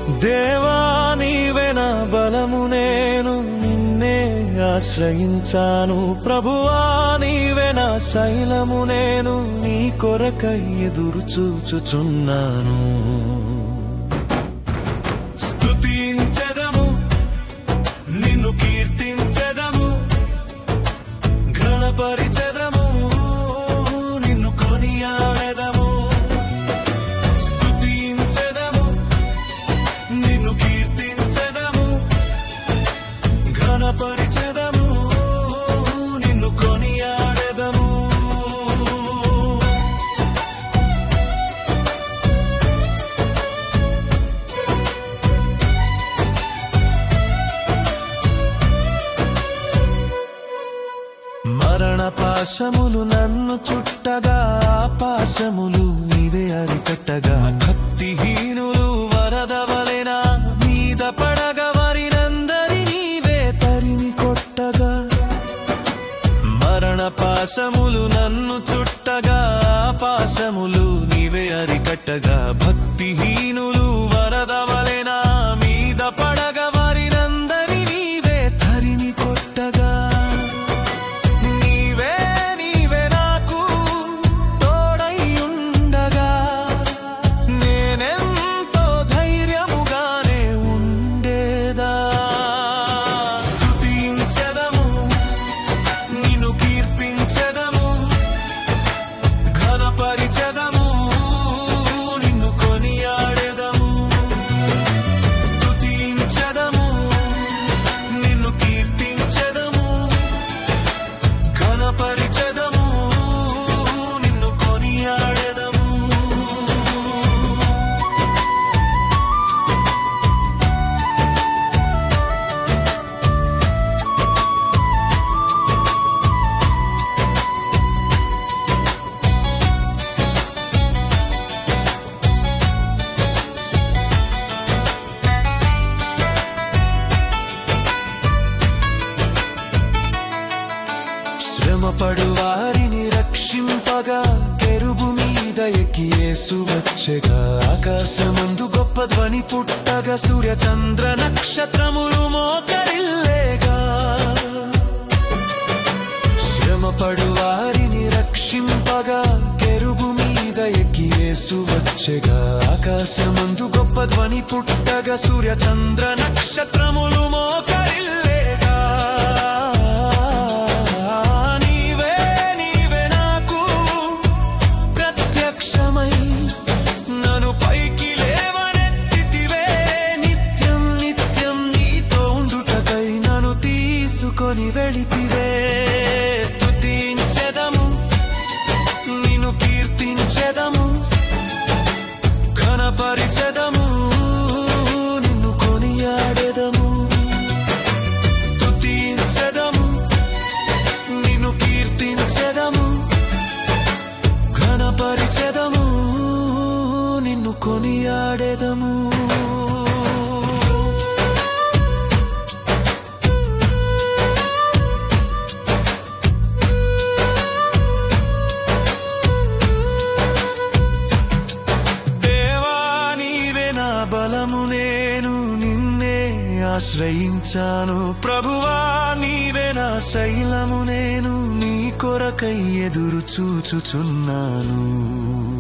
దేవా నీవే నా బలము, నేను నిన్నే ఆశ్రయించాను. ప్రభువా నీవే నా శైలము, నేను నీ కొరకై ఎదురు చూచుచున్నాను. స్తుతించెదము, నిన్ను కీర్తించెదము, ఘనపరిచెదము, నిన్ను కొనియాడెదము. స్తుతించెదము, నిన్ను కీర్తించెదము, ఘనపరిచెదము, నిన్ను కొనియాడెదము. మరణ పాశములు నన్ను చుట్టగా, పాశములు నీవే అరికట్టగా, భక్తిహీనులు వరద వలెన మీద పడగా, వారినందరి నీవే తరిమి కొట్టగా. మరణ పాశములు నన్ను చుట్టగా, పాశములు నీవే అరికట్టగా, భక్తిహీనులు వరద వలెన మీద పడగా, వారినందరి నీవే తరిమి కొట్టగా. శ్రమపడు వారిని రక్షింపగా, కెరూబు మీద ఎక్కి యేసు వచ్చెగా. ఆకాశమందు గొప్ప ధ్వని పుట్టగా, సూర్య చంద్ర నక్షత్రములు మోకరిల్లేగా. శ్రమపడు వారిని రక్షింపగా, కెరూబు మీద ఎక్కి యేసు వచ్చెగా. ఆకాశమందు గొప్ప ధ్వని పుట్టగా, సూర్య చంద్ర నక్షత్రములు మోకరిల్లేగా. నన్ను పైకి లేవనెత్తితివే, నిత్యం నిత్యం నీతో ఉండుటకై నన్ను తీసుకొని వెళితివే. స్తుతించెదము, నిన్ను కీర్తించెదము, ఘనపరిచెదము, నిన్ను కొనియాడెదము. స్తుతించెదము, నిన్ను కీర్తించెదము, ఘనపరిచెదము, నిన్ను కొనియాడెదము. దేవా నీవే నా బలము, నేను నిన్నే ఆశ్రయించాను. ప్రభువా నీవే నా శైలము, నేను నీ కొరకై ఎదురు చూచుచున్నాను.